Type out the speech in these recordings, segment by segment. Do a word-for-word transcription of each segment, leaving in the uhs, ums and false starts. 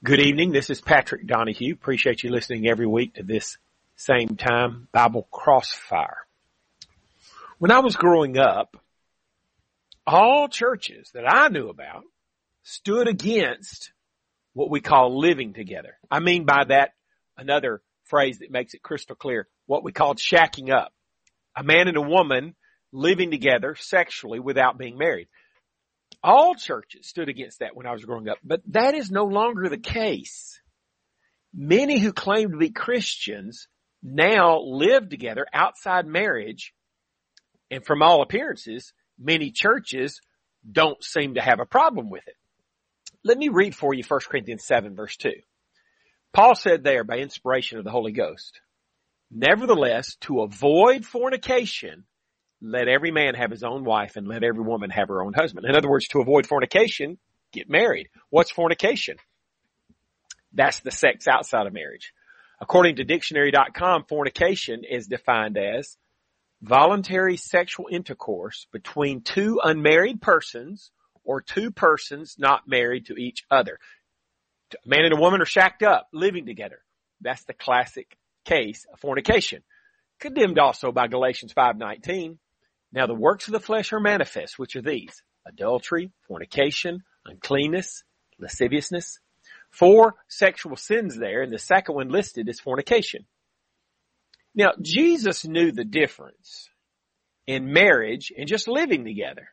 Good evening. This is Patrick Donahue. Appreciate you listening every week to this same time Bible Crossfire. When I was growing up, all churches that I knew about stood against what we call living together. I mean by that another phrase that makes it crystal clear, what we called shacking up. A man and a woman living together sexually without being married. All churches stood against that when I was growing up, but that is no longer the case. Many who claim to be Christians now live together outside marriage, and from all appearances, many churches don't seem to have a problem with it. Let me read for you First Corinthians seven, verse two. Paul said there, by inspiration of the Holy Ghost, "Nevertheless, to avoid fornication, let every man have his own wife and let every woman have her own husband." In other words, to avoid fornication, get married. What's fornication? That's the sex outside of marriage. According to dictionary dot com, fornication is defined as voluntary sexual intercourse between two unmarried persons or two persons not married to each other. A man and a woman are shacked up, living together. That's the classic case of fornication. Condemned also by Galatians five nineteen. Now the works of the flesh are manifest, which are these: adultery, fornication, uncleanness, lasciviousness. Four sexual sins there, and the second one listed is fornication. Now, Jesus knew the difference in marriage and just living together.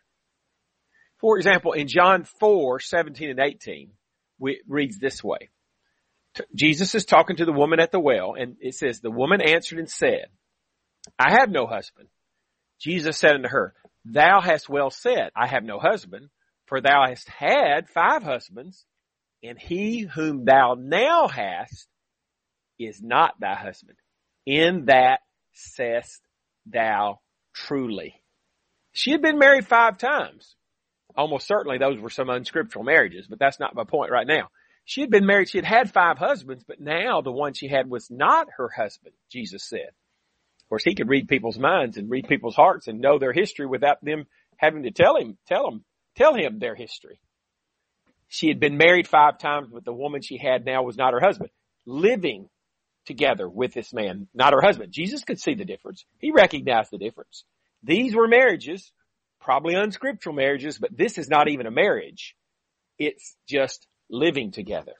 For example, in John four seventeen and eighteen, it reads this way. Jesus is talking to the woman at the well, and it says, "The woman answered and said, I have no husband." Jesus said unto her, "Thou hast well said, I have no husband, for thou hast had five husbands, and he whom thou now hast is not thy husband. In that sayest thou truly." She had been married five times. Almost certainly those were some unscriptural marriages, but that's not my point right now. She had been married, she had had five husbands, but now the one she had was not her husband, Jesus said. Of course, he could read people's minds and read people's hearts and know their history without them having to tell him, tell him, tell him their history. She had been married five times, but the woman she had now was not her husband. Living together with this man, not her husband. Jesus could see the difference. He recognized the difference. These were marriages, probably unscriptural marriages, but this is not even a marriage. It's just living together.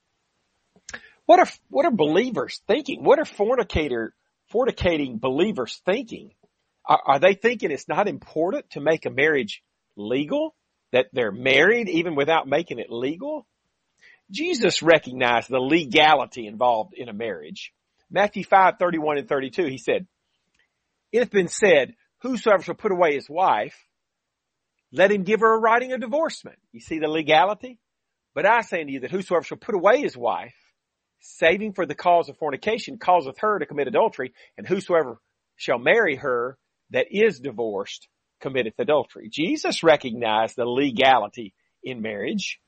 What are, what are believers thinking? What are fornicator fornicating believers thinking? Are, are they thinking it's not important to make a marriage legal? That they're married even without making it legal? Jesus recognized the legality involved in a marriage. Matthew five thirty-one and thirty-two, he said, "It hath been said, whosoever shall put away his wife, let him give her a writing of divorcement." You see the legality? "But I say unto you that whosoever shall put away his wife, saving for the cause of fornication, causeth her to commit adultery, and whosoever shall marry her that is divorced committeth adultery." Jesus recognized the legality in marriage.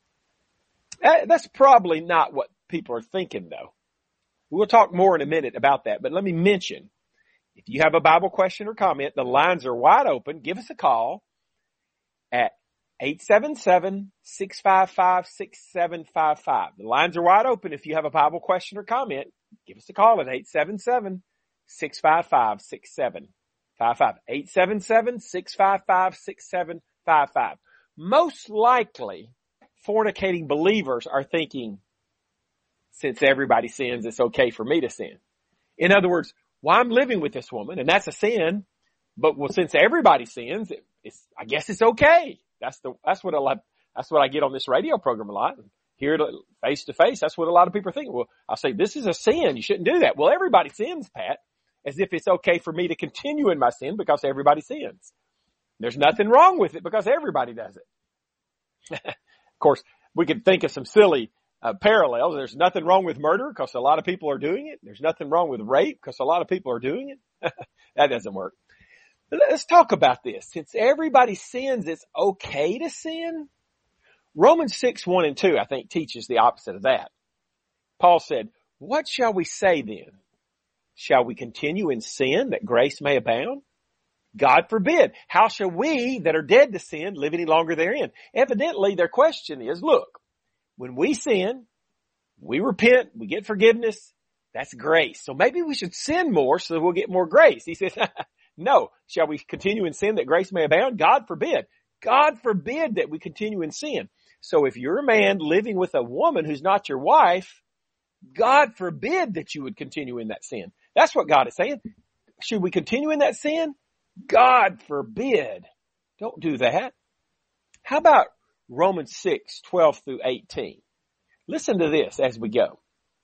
That's probably not what people are thinking, though. We'll talk more in a minute about that, but let me mention, if you have a Bible question or comment, the lines are wide open. Give us a call at eight seven seven, six five five, six seven five five. The lines are wide open. If you have a Bible question or comment, give us a call at eight seven seven, six five five, six seven five five. eight seven seven, six five five, six seven five five. Most likely, fornicating believers are thinking, since everybody sins, it's okay for me to sin. In other words, well, I'm living with this woman, and that's a sin, but well, since everybody sins, it, it's, I guess it's okay. That's the, that's what a lot, that's what I get on this radio program a lot. Here face to face, that's what a lot of people think. Well, I'll say, this is a sin. You shouldn't do that. Well, everybody sins, Pat, as if it's okay for me to continue in my sin because everybody sins. There's nothing wrong with it because everybody does it. Of course, we could think of some silly uh, parallels. There's nothing wrong with murder because a lot of people are doing it. There's nothing wrong with rape because a lot of people are doing it. That doesn't work. Let's talk about this. Since everybody sins, it's okay to sin. Romans six, one and two, I think, teaches the opposite of that. Paul said, "What shall we say then? Shall we continue in sin that grace may abound? God forbid. How shall we that are dead to sin live any longer therein?" Evidently, their question is, look, when we sin, We repent, we get forgiveness. That's grace. So maybe we should sin more so that we'll get more grace. He says, no. Shall we continue in sin that grace may abound? God forbid. God forbid that we continue in sin. So if you're a man living with a woman who's not your wife, God forbid that you would continue in that sin. That's what God is saying. Should we continue in that sin? God forbid. Don't do that. How about Romans six, twelve through eighteen? Listen to this as we go.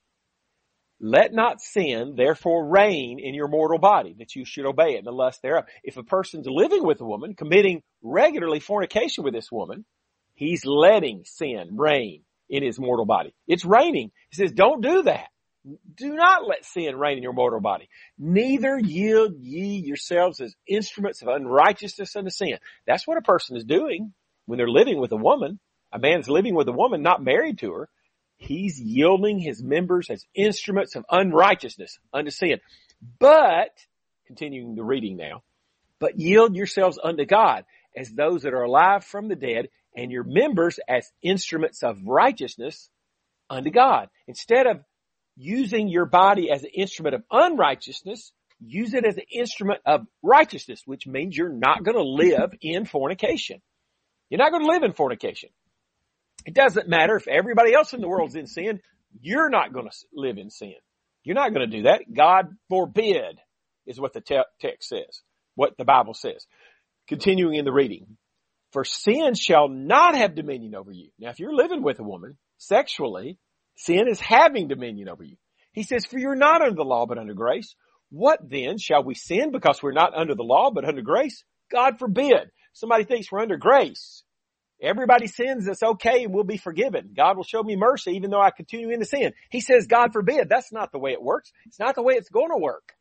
Let not sin therefore reign in your mortal body, that you should obey it in the lust thereof. If a person's living with a woman, committing regularly fornication with this woman, he's letting sin reign in his mortal body. It's reigning. He says, don't do that. Do not let sin reign in your mortal body. Neither yield ye yourselves as instruments of unrighteousness unto sin. That's what a person is doing when they're living with a woman. A man's living with a woman, not married to her. He's yielding his members as instruments of unrighteousness unto sin. But, continuing the reading now, but yield yourselves unto God as those that are alive from the dead, and your members as instruments of righteousness unto God. Instead of using your body as an instrument of unrighteousness, use it as an instrument of righteousness, which means you're not going to live in fornication. You're not going to live in fornication. It doesn't matter if everybody else in the world's in sin, you're not going to live in sin. You're not going to do that. God forbid is what the te- text says, what the Bible says. Continuing in the reading. For sin shall not have dominion over you. Now, if you're living with a woman sexually, sin is having dominion over you. He says, for you're not under the law, but under grace. What then? Shall we sin because we're not under the law, but under grace? God forbid. Somebody thinks we're under grace. Everybody sins, it's okay, and we'll be forgiven. God will show me mercy even though I continue in the sin. He says, God forbid. That's not the way it works. It's not the way it's going to work.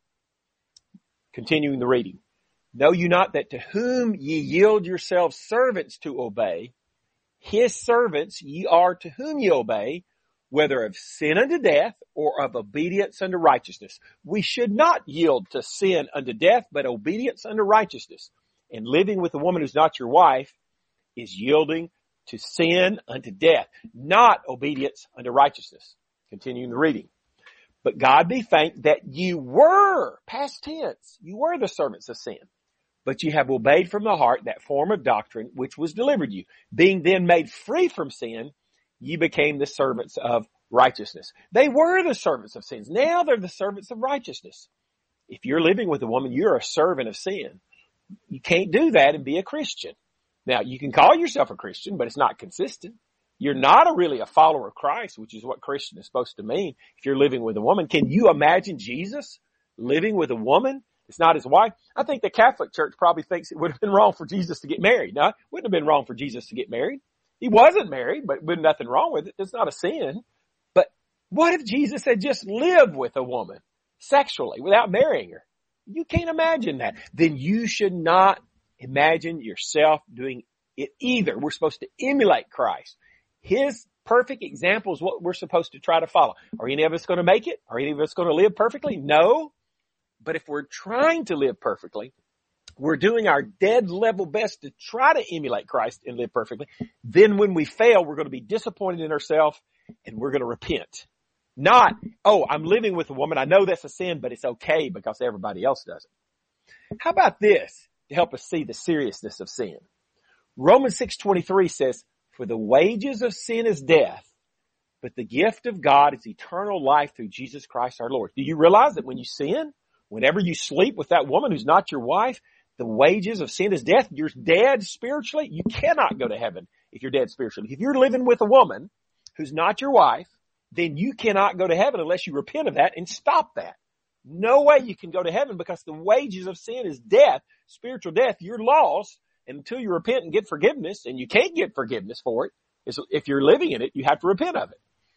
Continuing the reading. Know you not that to whom ye yield yourselves servants to obey, his servants ye are to whom ye obey, whether of sin unto death or of obedience unto righteousness. We should not yield to sin unto death, but obedience unto righteousness. And living with a woman who's not your wife is yielding to sin unto death, not obedience unto righteousness. Continuing the reading. But God be thanked that you were, past tense, you were the servants of sin. But you have obeyed from the heart that form of doctrine which was delivered you. Being then made free from sin, ye became the servants of righteousness. They were the servants of sins. Now they're the servants of righteousness. If you're living with a woman, you're a servant of sin. You can't do that and be a Christian. Now, you can call yourself a Christian, but it's not consistent. You're not a, really a follower of Christ, which is what Christian is supposed to mean if you're living with a woman. Can you imagine Jesus living with a woman? It's not his wife. I think the Catholic Church probably thinks it would have been wrong for Jesus to get married. No, it wouldn't have been wrong for Jesus to get married. He wasn't married, but there's nothing wrong with it. It's not a sin. But what if Jesus had just lived with a woman sexually without marrying her? You can't imagine that. Then you should not imagine yourself doing it either. We're supposed to emulate Christ. His perfect example is what we're supposed to try to follow. Are any of us going to make it? Are any of us going to live perfectly? No. But if we're trying to live perfectly, we're doing our dead level best to try to emulate Christ and live perfectly. Then when we fail, we're going to be disappointed in ourselves and we're going to repent. Not, oh, I'm living with a woman. I know that's a sin, but it's okay because everybody else does it. How about this to help us see the seriousness of sin? Romans six twenty-three says, for the wages of sin is death, but the gift of God is eternal life through Jesus Christ our Lord. Do you realize that when you sin, whenever you sleep with that woman who's not your wife, the wages of sin is death? You're dead spiritually. You cannot go to heaven if you're dead spiritually. If you're living with a woman who's not your wife, then you cannot go to heaven unless you repent of that and stop that. No way you can go to heaven because the wages of sin is death, spiritual death. You're lost until you repent and get forgiveness, and you can't get forgiveness for it. If you're living in it, you have to repent of it.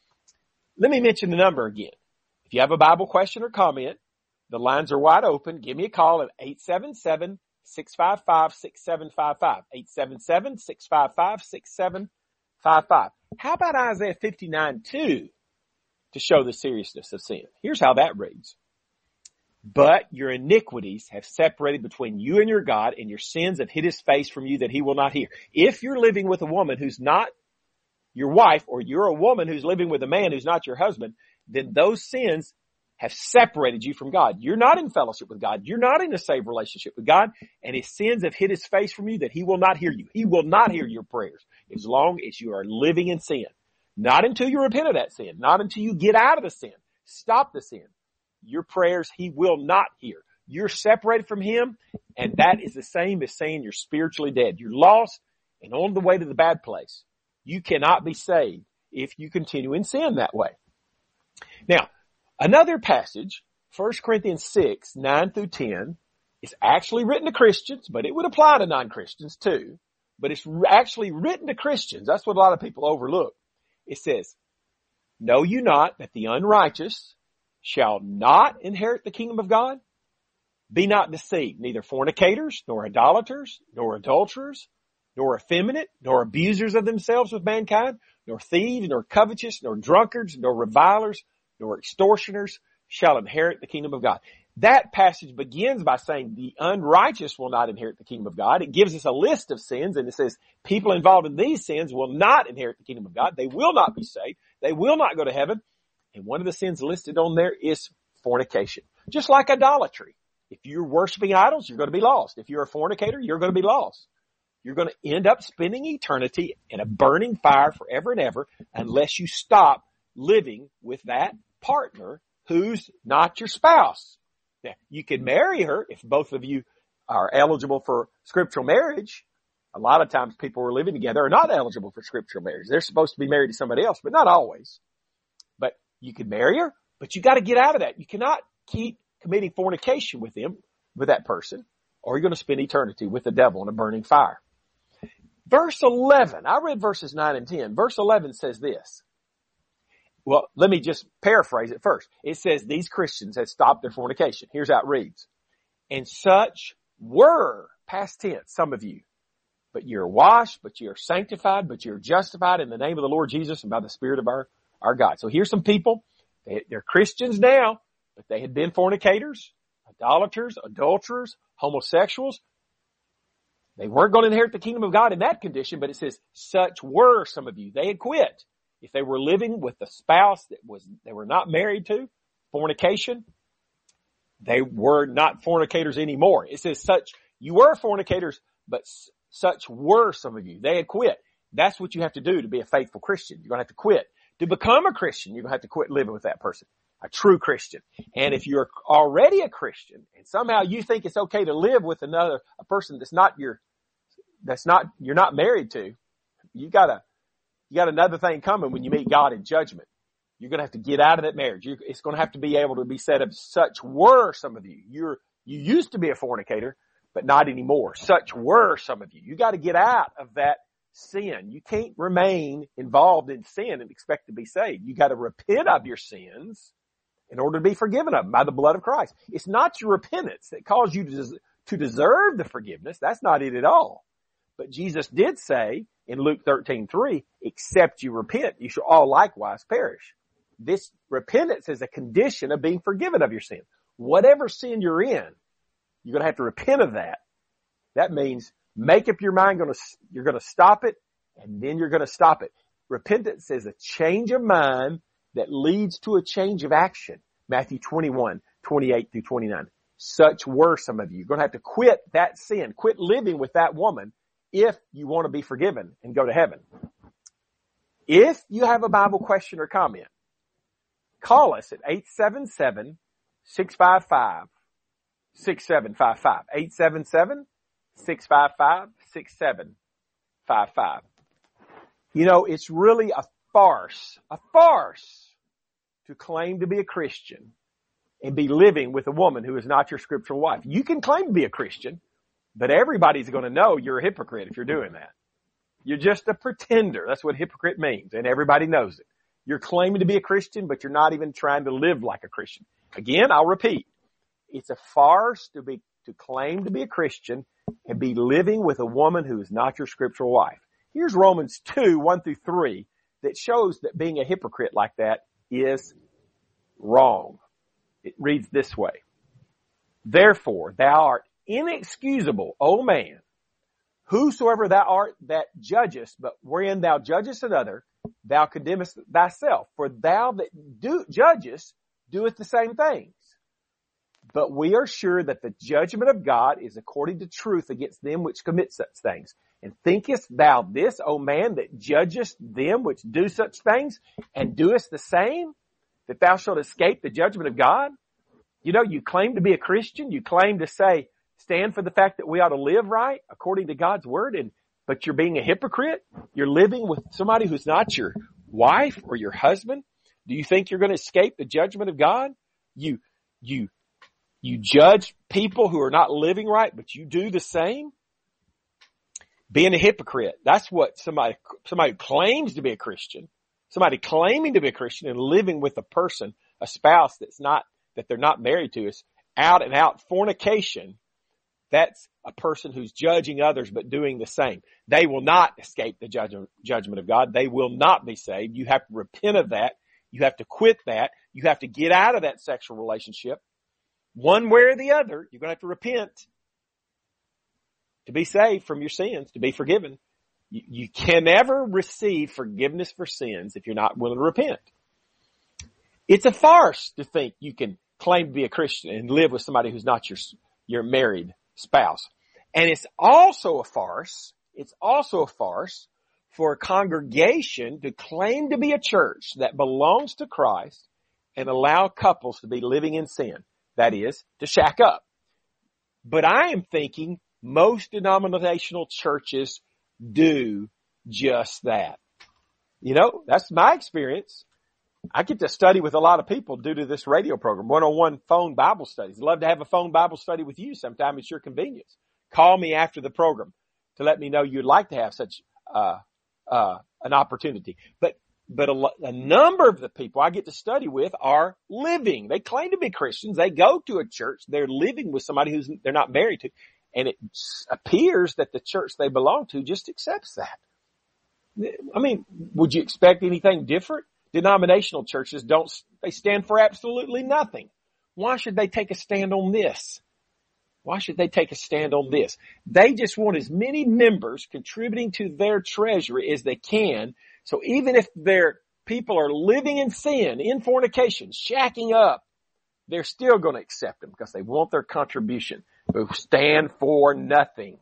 Let me mention the number again. If you have a Bible question or comment, the lines are wide open. Give me a call at eight seven seven, six five five, six seven five five. eight seven seven, six five five, six seven five five. How about Isaiah fifty-nine two to show the seriousness of sin? Here's how that reads. But your iniquities have separated between you and your God, and your sins have hid his face from you that he will not hear. If you're living with a woman who's not your wife, or you're a woman who's living with a man who's not your husband, then those sins have separated you from God. You're not in fellowship with God. You're not in a saved relationship with God, and his sins have hid his face from you that he will not hear you. He will not hear your prayers as long as you are living in sin. Not until you repent of that sin. Not until you get out of the sin. Stop the sin. Your prayers he will not hear. You're separated from him, and that is the same as saying you're spiritually dead. You're lost and on the way to the bad place. You cannot be saved if you continue in sin that way. Now, another passage, First Corinthians six, nine through ten, is actually written to Christians, but it would apply to non-Christians too. But it's actually written to Christians. That's what a lot of people overlook. It says, "Know you not that the unrighteous shall not inherit the kingdom of God? Be not deceived, neither fornicators, nor idolaters, nor adulterers, nor effeminate, nor abusers of themselves with mankind, nor thieves, nor covetous, nor drunkards, nor revilers, nor extortioners shall inherit the kingdom of God." That passage begins by saying the unrighteous will not inherit the kingdom of God. It gives us a list of sins, and it says people involved in these sins will not inherit the kingdom of God. They will not be saved. They will not go to heaven. And one of the sins listed on there is fornication. Just like idolatry. If you're worshiping idols, you're going to be lost. If you're a fornicator, you're going to be lost. You're going to end up spending eternity in a burning fire forever and ever unless you stop living with that partner who's not your spouse. Now, you can marry her if both of you are eligible for scriptural marriage. A lot of times people who are living together are not eligible for scriptural marriage. They're supposed to be married to somebody else, but not always. But you can marry her, but you got to get out of that. You cannot keep committing fornication with them, with that person, or you're going to spend eternity with the devil in a burning fire. Verse eleven, I read verses nine and ten. Verse eleven says this. Well, let me just paraphrase it first. It says these Christians had stopped their fornication. Here's how it reads. "And such were," past tense, some of you, "but you're washed, but you're sanctified, but you're justified in the name of the Lord Jesus and by the Spirit of our, our God." So here's some people. They, they're Christians now, but they had been fornicators, idolaters, adulterers, homosexuals. They weren't going to inherit the kingdom of God in that condition, but it says such were some of you. They had quit. If they were living with a spouse that was, they were not married to, fornication, they were not fornicators anymore. It says such, you were fornicators, but s- such were some of you. They had quit. That's what you have to do to be a faithful Christian. You're going to have to quit. To become a Christian, you're going to have to quit living with that person. A true Christian. And if you're already a Christian and somehow you think it's okay to live with another, a person that's not your, that's not, you're not married to, you gotta, you got another thing coming when you meet God in judgment. You're going to have to get out of that marriage. You, it's going to have to be able to be said of such were some of you. You're, you used to be a fornicator, but not anymore. Such were some of you. You got to get out of that sin. You can't remain involved in sin and expect to be saved. You got to repent of your sins in order to be forgiven of them by the blood of Christ. It's not your repentance that caused you to, des- to deserve the forgiveness. That's not it at all. But Jesus did say in Luke thirteen three, except you repent, you shall all likewise perish. This repentance is a condition of being forgiven of your sin. Whatever sin you're in, you're going to have to repent of that. That means make up your mind, gonna, you're going to stop it, and then you're going to stop it. Repentance is a change of mind that leads to a change of action. Matthew twenty-one, twenty-eight through twenty-nine. Such were some of you. You're going to have to quit that sin, quit living with that woman if you want to be forgiven and go to heaven. If you have a Bible question or comment, call us at eight seven seven, six five five, six seven five five. eight seven seven, six five five, six seven five five. You know, it's really a farce, a farce to claim to be a Christian and be living with a woman who is not your scriptural wife. You can claim to be a Christian, but everybody's going to know you're a hypocrite if you're doing that. You're just a pretender. That's what hypocrite means, and everybody knows it. You're claiming to be a Christian, but you're not even trying to live like a Christian. Again, I'll repeat. It's a farce to be, to claim to be a Christian and be living with a woman who is not your scriptural wife. Here's Romans two, one through three, that shows that being a hypocrite like that is wrong. It reads this way. Therefore, thou art inexcusable, O man, Whosoever thou art that judgest, but wherein thou judgest another, thou condemnest thyself. For thou that do, judgest doeth the same things. But we are sure that the judgment of God is according to truth against them which commit such things. And thinkest thou this, O man, that judgest them which do such things, and doest the same, that thou shalt escape the judgment of God? You know, you claim to be a Christian. You claim to say, stand for the fact that we ought to live right according to God's word, and but you're being a hypocrite. You're living with somebody who's not your wife or your husband. Do you think you're going to escape the judgment of God? You, you, you judge people who are not living right, but you do the same. Being a hypocrite. That's what somebody, somebody who claims to be a Christian, somebody claiming to be a Christian and living with a person, a spouse that's not, that they're not married to, is out and out fornication. That's a person who's judging others but doing the same. They will not escape the judgment, judgment of God. They will not be saved. You have to repent of that. You have to quit that. You have to get out of that sexual relationship. One way or the other, you're going to have to repent to be saved from your sins, to be forgiven. You, you can never receive forgiveness for sins if you're not willing to repent. It's a farce to think you can claim to be a Christian and live with somebody who's not your, your married spouse. And it's also a farce, it's also a farce for a congregation to claim to be a church that belongs to Christ and allow couples to be living in sin. That is, to shack up. But I am thinking most denominational churches do just that. You know, that's my experience. I get to study with a lot of people due to this radio program, one-on-one phone Bible studies. I'd love to have a phone Bible study with you sometime at your convenience. Call me after the program to let me know you'd like to have such uh uh an opportunity. But but a, a number of the people I get to study with are living. They claim to be Christians. They go to a church. They're living with somebody who's they're not married to. And it appears that the church they belong to just accepts that. I mean, would you expect anything different? Denominational churches don't, they stand for absolutely nothing. Why should they take a stand on this? Why should they take a stand on this? They just want as many members contributing to their treasury as they can. So even if their people are living in sin, in fornication, shacking up, they're still going to accept them because they want their contribution. They stand for nothing.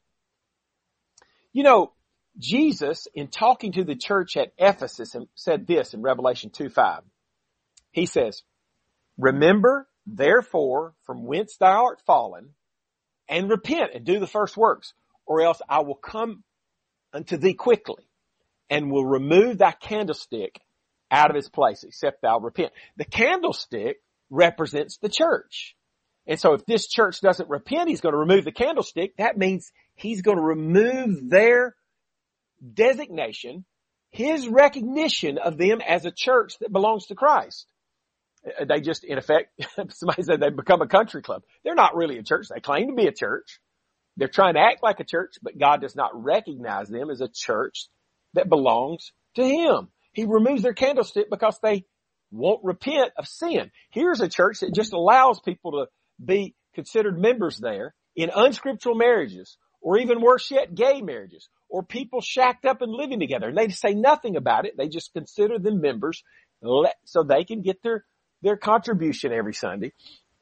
You know, Jesus, in talking to the church at Ephesus, said this in Revelation two five. He says, remember, therefore, from whence thou art fallen, and repent and do the first works, or else I will come unto thee quickly, and will remove thy candlestick out of his place, except thou repent. The candlestick represents the church. And so if this church doesn't repent, he's going to remove the candlestick. That means he's going to remove their designation, his recognition of them as a church that belongs to Christ. They just, in effect, somebody said they become a country club. They're not really a church. They claim to be a church. They're trying to act like a church, but God does not recognize them as a church that belongs to him. He removes their candlestick because they won't repent of sin. Here's a church that just allows people to be considered members there in unscriptural marriages, or even worse yet, gay marriages, or people shacked up and living together. And they say nothing about it. They just consider them members so they can get their, their contribution every Sunday.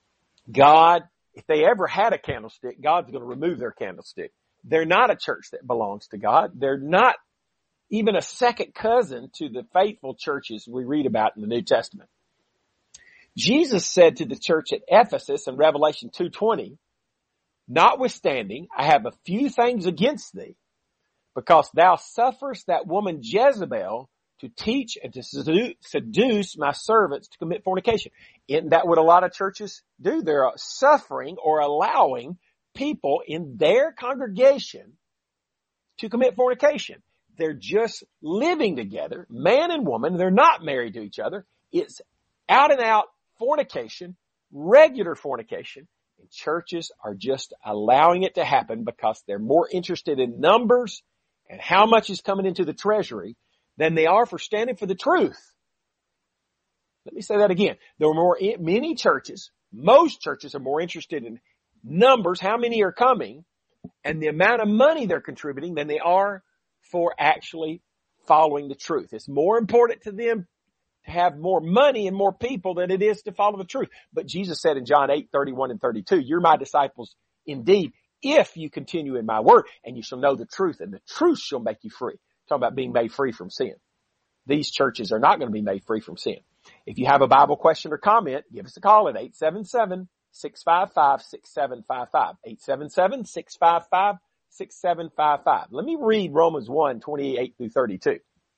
God, if they ever had a candlestick, God's going to remove their candlestick. They're not a church that belongs to God. They're not even a second cousin to the faithful churches we read about in the New Testament. Jesus said to the church at Ephesus in Revelation two twenty, notwithstanding, I have a few things against thee, because thou sufferest that woman Jezebel to teach and to seduce my servants to commit fornication. Isn't that what a lot of churches do? They're suffering or allowing people in their congregation to commit fornication. They're just living together, man and woman. They're not married to each other. It's out and out fornication, regular fornication. And churches are just allowing it to happen because they're more interested in numbers and how much is coming into the treasury than they are for standing for the truth. Let me say that again. There are more, many churches, most churches are more interested in numbers, how many are coming, and the amount of money they're contributing than they are for actually following the truth. It's more important to them to have more money and more people than it is to follow the truth. But Jesus said in John eight, thirty-one and thirty-two, you're my disciples indeed, if you continue in my word, and you shall know the truth, and the truth shall make you free. Talking about being made free from sin. These churches are not going to be made free from sin. If you have a Bible question or comment, give us a call at eight seven seven, six five five, six seven five five. eight seven seven, six five five, six seven five five. Let me read Romans one, twenty-eight through thirty-two.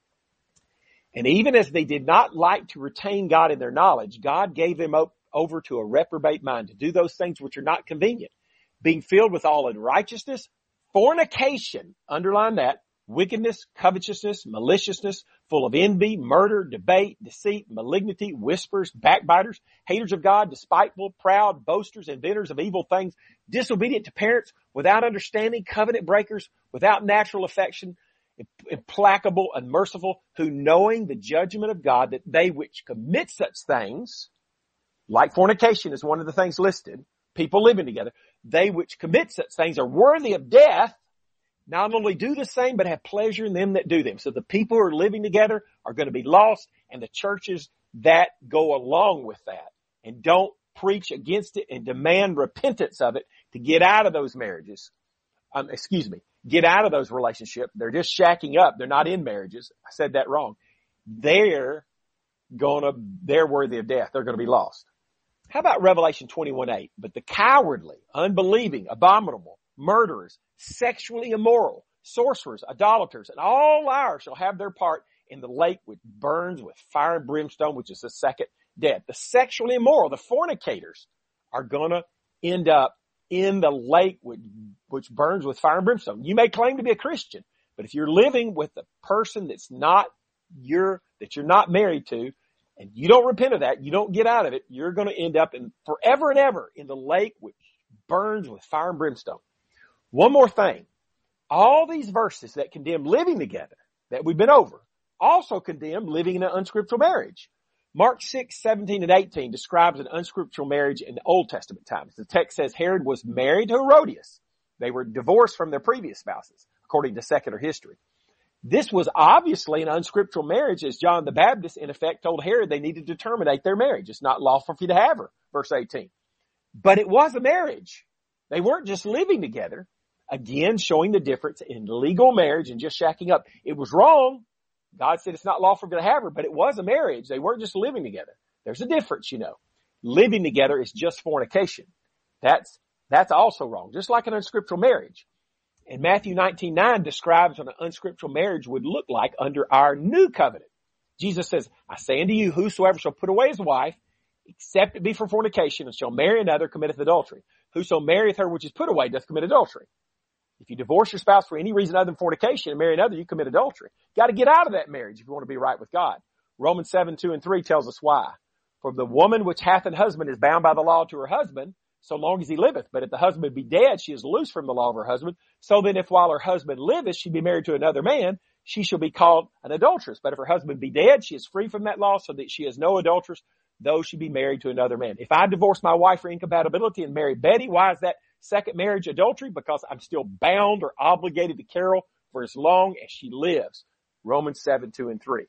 And even as they did not like to retain God in their knowledge, God gave them up over to a reprobate mind to do those things which are not convenient, being filled with all unrighteousness, fornication, underline that, wickedness, covetousness, maliciousness, full of envy, murder, debate, deceit, malignity, whispers, backbiters, haters of God, despiteful, proud, boasters, inventors of evil things, disobedient to parents, without understanding, covenant breakers, without natural affection, implacable, unmerciful, who knowing the judgment of God, that they which commit such things, like fornication is one of the things listed, people living together, they which commit such things are worthy of death, not only do the same, but have pleasure in them that do them. So the people who are living together are going to be lost, and the churches that go along with that and don't preach against it and demand repentance of it to get out of those marriages, um, excuse me, get out of those relationships. They're just shacking up. They're not in marriages. I said that wrong. They're gonna, they're worthy of death. They're going to be lost. How about Revelation twenty-one eight? But the cowardly, unbelieving, abominable, murderers, sexually immoral, sorcerers, idolaters, and all liars shall have their part in the lake which burns with fire and brimstone, which is the second death. The sexually immoral, the fornicators, are going to end up in the lake which, which burns with fire and brimstone. You may claim to be a Christian, but if you're living with a person that's not your, that you're not married to, and you don't repent of that, you don't get out of it, you're going to end up in forever and ever in the lake which burns with fire and brimstone. One more thing. All these verses that condemn living together that we've been over also condemn living in an unscriptural marriage. Mark six, seventeen and eighteen describes an unscriptural marriage in the Old Testament times. The text says Herod was married to Herodias. They were divorced from their previous spouses, according to secular history. This was obviously an unscriptural marriage, as John the Baptist, in effect, told Herod they needed to terminate their marriage. It's not lawful for you to have her, verse eighteen. But it was a marriage. They weren't just living together. Again, showing the difference in legal marriage and just shacking up. It was wrong. God said it's not lawful for you to have her, but it was a marriage. They weren't just living together. There's a difference, you know. Living together is just fornication. That's, that's also wrong, just like an unscriptural marriage. And Matthew nineteen nine describes what an unscriptural marriage would look like under our new covenant. Jesus says, I say unto you, whosoever shall put away his wife, except it be for fornication, and shall marry another, committeth adultery. Whoso marrieth her which is put away doth commit adultery. If you divorce your spouse for any reason other than fornication and marry another, you commit adultery. Got to get out of that marriage if you want to be right with God. Romans seven, two and three tells us why. For the woman which hath an husband is bound by the law to her husband, so long as he liveth. But if the husband be dead, she is loose from the law of her husband. So then if while her husband liveth, she be married to another man, she shall be called an adulteress. But if her husband be dead, she is free from that law, so that she is no adulteress, though she be married to another man. If I divorce my wife for incompatibility and marry Betty, why is that second marriage adultery? Because I'm still bound or obligated to Carol for as long as she lives. Romans seven, two and three.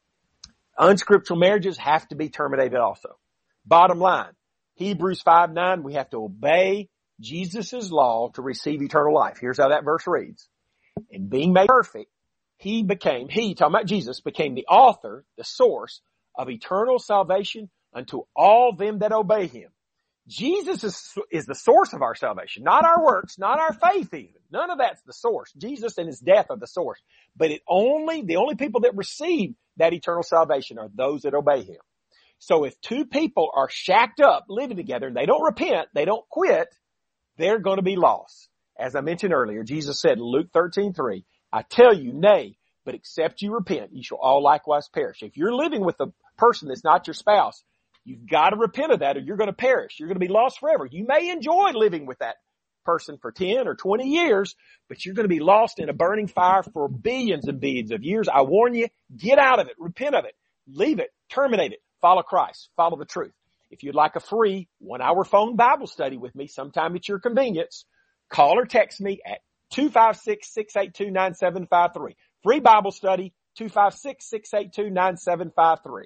Unscriptural marriages have to be terminated also. Bottom line, Hebrews five, nine, we have to obey Jesus' law to receive eternal life. Here's how that verse reads. And being made perfect, he became, he, talking about Jesus, became the author, the source of eternal salvation unto all them that obey him. Jesus is, is the source of our salvation, not our works, not our faith even. None of that's the source. Jesus and his death are the source. But it only, the only people that receive that eternal salvation are those that obey him. So if two people are shacked up living together and they don't repent, they don't quit, they're going to be lost. As I mentioned earlier, Jesus said in Luke thirteen, three, I tell you, nay, but except you repent, you shall all likewise perish. If you're living with a person that's not your spouse, you've got to repent of that or you're going to perish. You're going to be lost forever. You may enjoy living with that person for ten or twenty years, but you're going to be lost in a burning fire for billions and billions of years. I warn you, get out of it, repent of it, leave it, terminate it, follow Christ, follow the truth. If you'd like a free one hour phone Bible study with me sometime at your convenience, call or text me at two five six, six eight two, nine seven five three. Free Bible study, two five six, six eight two, nine seven five three.